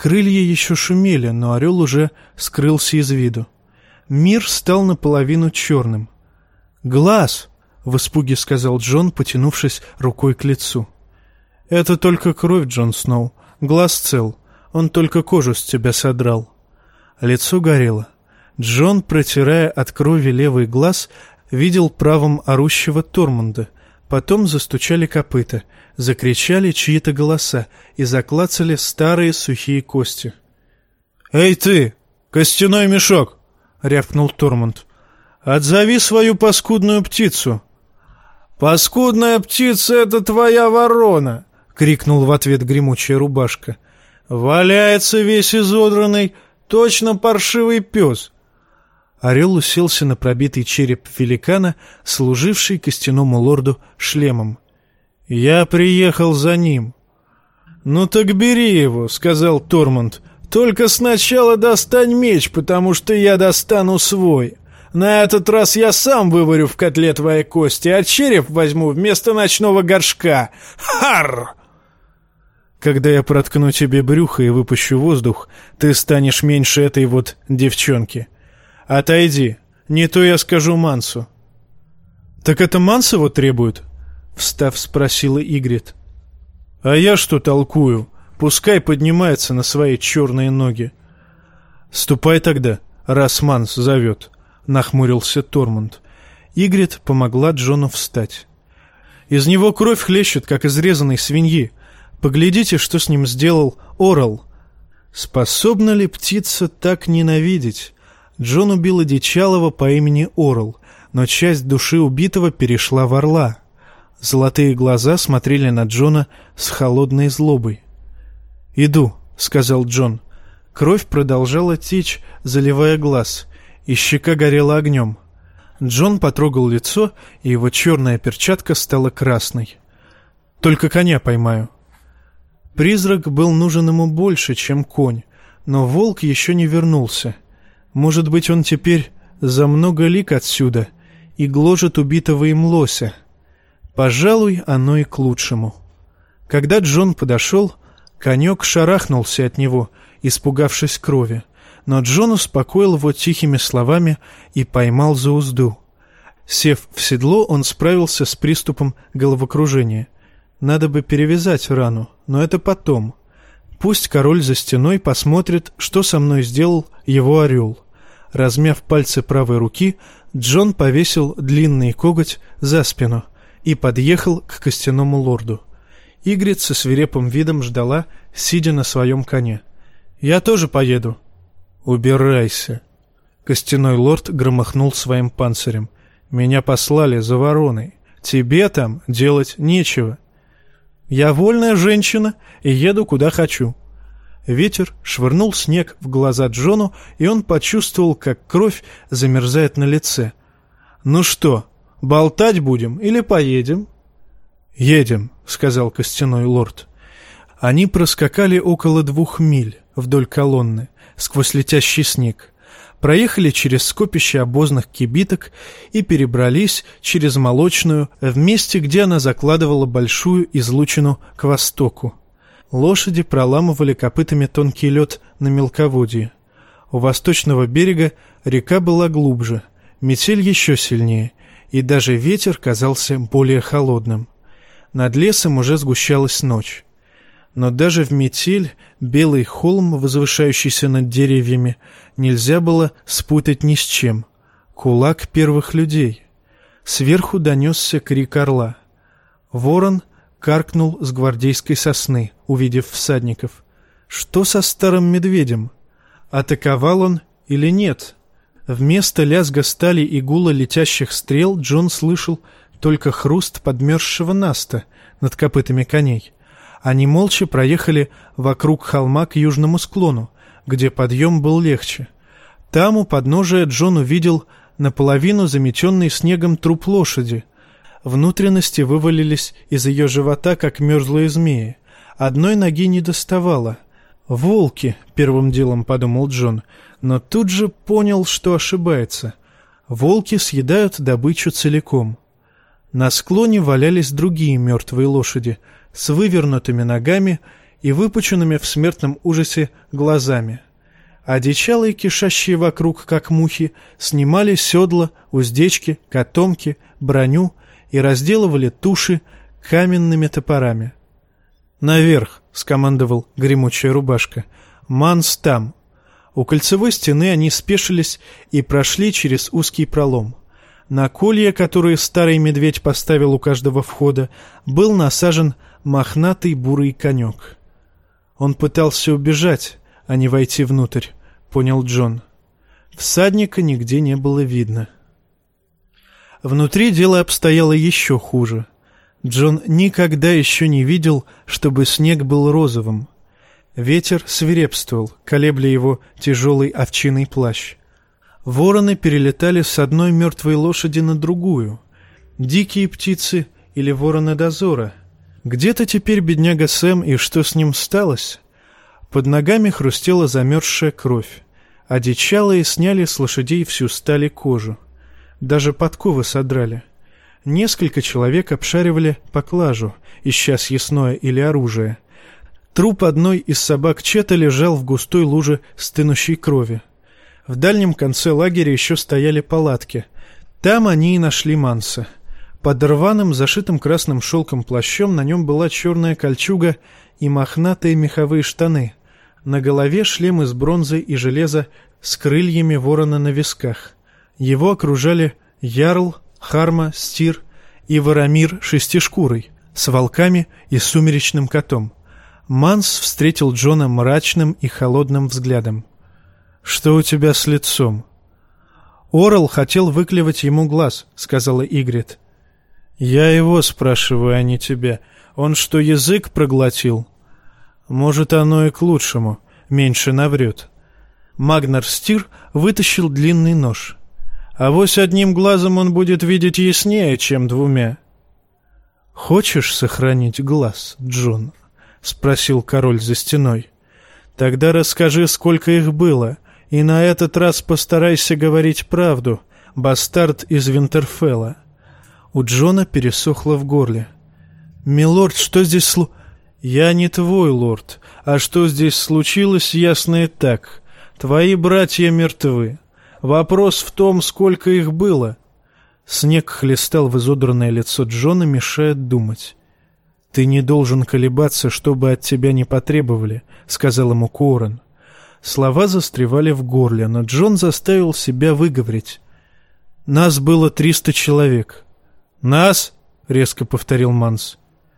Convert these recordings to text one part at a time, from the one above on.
Крылья еще шумели, но орел уже скрылся из виду. Мир стал наполовину черным. «Глаз!» — в испуге сказал Джон, потянувшись рукой к лицу. «Это только кровь, Джон Сноу. Глаз цел. Он только кожу с тебя содрал». Лицо горело. Джон, протирая от крови левый глаз, видел правым орущего Тормунда. Потом застучали копыта, закричали чьи-то голоса и заклацали старые сухие кости. «Эй ты, костяной мешок!» — рявкнул Тормунд. «Отзови свою паскудную птицу!» «Паскудная птица — это твоя ворона!» — крикнул в ответ гремучая рубашка. «Валяется весь изодранный, точно паршивый пес!» Орел уселся на пробитый череп великана, служивший костяному лорду шлемом. «Я приехал за ним». «Ну так бери его», — сказал Тормунд. «Только сначала достань меч, потому что я достану свой. На этот раз я сам выварю в котле твои кости, а череп возьму вместо ночного горшка. Харр!» «Когда я проткну тебе брюхо и выпущу воздух, ты станешь меньше этой вот девчонки. Отойди, не то я скажу Мансу». «Так это Манс его требует?» — встав, спросила Игрит. «А я что толкую? Пускай поднимается на свои черные ноги». «Ступай тогда, раз Манс зовет», — нахмурился Тормунд. Игрит помогла Джону встать. «Из него кровь хлещет, как из резаной свиньи. Поглядите, что с ним сделал Орел». Способна ли птица так ненавидеть? Джон убил одичалого по имени Орел, но часть души убитого перешла в орла. Золотые глаза смотрели на Джона с холодной злобой. «Иду», — сказал Джон. Кровь продолжала течь, заливая глаз, и щека горела огнем. Джон потрогал лицо, и его черная перчатка стала красной. «Только коня поймаю». Призрак был нужен ему больше, чем конь, но волк еще не вернулся. Может быть, он теперь за много лиг отсюда и гложет убитого им лося. Пожалуй, оно и к лучшему. Когда Джон подошел, конек шарахнулся от него, испугавшись крови, но Джон успокоил его тихими словами и поймал за узду. Сев в седло, он справился с приступом головокружения. Надо бы перевязать рану, но это потом. Пусть король за стеной посмотрит, что со мной сделал его орел. Размяв пальцы правой руки, Джон повесил длинный коготь за спину и подъехал к костяному лорду. Игрит со свирепым видом ждала, сидя на своем коне. «Я тоже поеду». «Убирайся». Костяной лорд громыхнул своим панцирем. «Меня послали за вороной. Тебе там делать нечего». «Я вольная женщина и еду куда хочу». Ветер швырнул снег в глаза Джону, и он почувствовал, как кровь замерзает на лице. «Ну что, болтать будем или поедем?» «Едем», — сказал костяной лорд. Они проскакали около 2 миль вдоль колонны, сквозь летящий снег, проехали через скопище обозных кибиток и перебрались через Молочную в месте, где она закладывала большую излучину к востоку. Лошади проламывали копытами тонкий лед на мелководье. У восточного берега река была глубже, метель еще сильнее, и даже ветер казался более холодным. Над лесом уже сгущалась ночь. Но даже в метель белый холм, возвышающийся над деревьями, нельзя было спутать ни с чем. Кулак первых людей. Сверху донесся крик орла. Ворон каркнул с гвардейской сосны, увидев всадников. Что со старым медведем? Атаковал он или нет? Вместо лязга стали и гула летящих стрел Джон слышал только хруст подмерзшего наста над копытами коней. Они молча проехали вокруг холма к южному склону, где подъем был легче. Там у подножия Джон увидел наполовину заметенный снегом труп лошади. Внутренности вывалились из ее живота, как мерзлые змеи. Одной ноги не доставало. «Волки», — первым делом подумал Джон, но тут же понял, что ошибается. Волки съедают добычу целиком. На склоне валялись другие мертвые лошади с вывернутыми ногами и выпученными в смертном ужасе глазами. Одичалые, кишащие вокруг, как мухи, снимали седла, уздечки, котомки, броню и разделывали туши каменными топорами. «Наверх!» — скомандовал гремучая рубашка. «Манс там!» У кольцевой стены они спешились и прошли через узкий пролом. На колья, которые старый медведь поставил у каждого входа, был насажен мохнатый бурый конек. Он пытался убежать, а не войти внутрь, понял Джон. Всадника нигде не было видно. Внутри дело обстояло еще хуже. Джон никогда еще не видел, чтобы снег был розовым. Ветер свирепствовал, колебля его тяжелый овчинный плащ. Вороны перелетали с одной мертвой лошади на другую. Дикие птицы или вороны дозора. Где-то теперь бедняга Сэм, и что с ним сталось? Под ногами хрустела замерзшая кровь. Одичалые сняли с лошадей всю сталь и кожу. Даже подковы содрали. Несколько человек обшаривали поклажу, ища съестное или оружие. Труп одной из собак Чета лежал в густой луже стынущей крови. В дальнем конце лагеря еще стояли палатки. Там они и нашли Манса. Под рваным, зашитым красным шелком плащом на нем была черная кольчуга и мохнатые меховые штаны. На голове шлем из бронзы и железа с крыльями ворона на висках. Его окружали ярл, Харма, Стир и Воромир шестишкурой, с волками и сумеречным котом. Манс встретил Джона мрачным и холодным взглядом. «Что у тебя с лицом?» «Орел хотел выклевать ему глаз», — сказала Игрит. «Я его спрашиваю, а не тебя. Он что, язык проглотил?» «Может, оно и к лучшему. Меньше наврет». Магнар Стир вытащил длинный нож. «Авось одним глазом он будет видеть яснее, чем двумя». «Хочешь сохранить глаз, Джон?» — спросил король за стеной. «Тогда расскажи, сколько их было, и на этот раз постарайся говорить правду, бастард из Винтерфелла». У Джона пересохло в горле. «Милорд, что здесь «Я не твой лорд, а что здесь случилось, ясно и так. Твои братья мертвы. Вопрос в том, сколько их было». Снег хлестал в изодранное лицо Джона, мешая думать. «Ты не должен колебаться, чтобы от тебя не потребовали», — сказал ему Коорен. Слова застревали в горле, но Джон заставил себя выговорить. «Нас было 300 человек». «Нас?» — резко повторил Манс.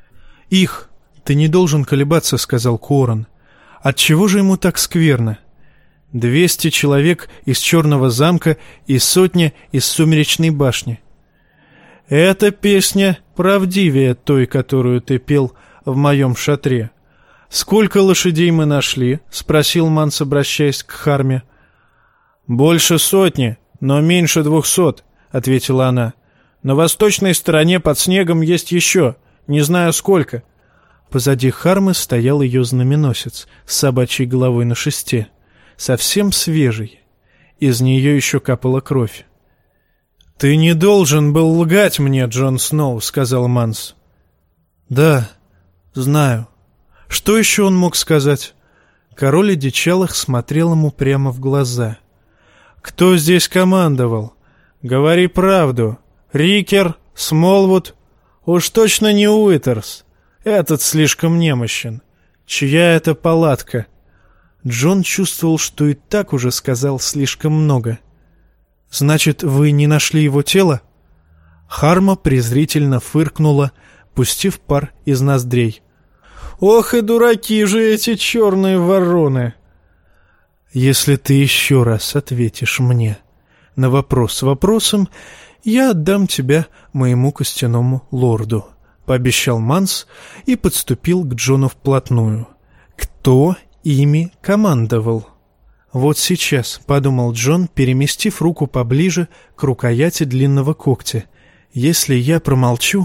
«Их. Ты не должен колебаться», — сказал Коорен. «Отчего же ему так скверно? 200 человек из Черного замка и сотня из Сумеречной башни». «Эта песня правдивее той, которую ты пел в моем шатре». «Сколько лошадей мы нашли?» — спросил Манс, обращаясь к Харме. «Больше сотни, но меньше 200», — ответила она. «На восточной стороне под снегом есть еще, не знаю сколько». Позади Хармы стоял ее знаменосец с собачьей головой на шесте, совсем свежий. Из нее еще капала кровь. «Ты не должен был лгать мне, Джон Сноу», — сказал Манс. «Да, знаю». Что еще он мог сказать? Король одичалых смотрел ему прямо в глаза. «Кто здесь командовал? Говори правду. Рикер, Смолвуд? Уж точно не Уитерс. Этот слишком немощен. Чья это палатка?» Джон чувствовал, что и так уже сказал слишком много. «Значит, вы не нашли его тело?» Харма презрительно фыркнула, пустив пар из ноздрей. «Ох и дураки же эти черные вороны!» «Если ты еще раз ответишь мне на вопрос вопросом, я отдам тебя моему костяному лорду», — пообещал Манс и подступил к Джону вплотную. «Кто ими командовал?» «Вот сейчас», — подумал Джон, переместив руку поближе к рукояти длинного когтя, — «если я промолчу...»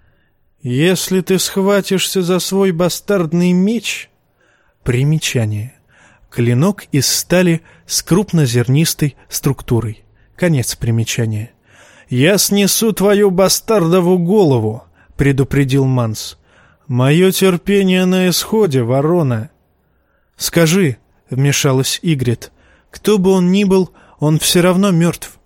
«Если ты схватишься за свой бастардный меч...» Примечание. Клинок из стали с крупнозернистой структурой. Конец примечания. «Я снесу твою бастардову голову», — предупредил Манс. «Мое терпение на исходе, ворона!» «Скажи», — вмешалась Игрит, — «кто бы он ни был, он все равно мертв.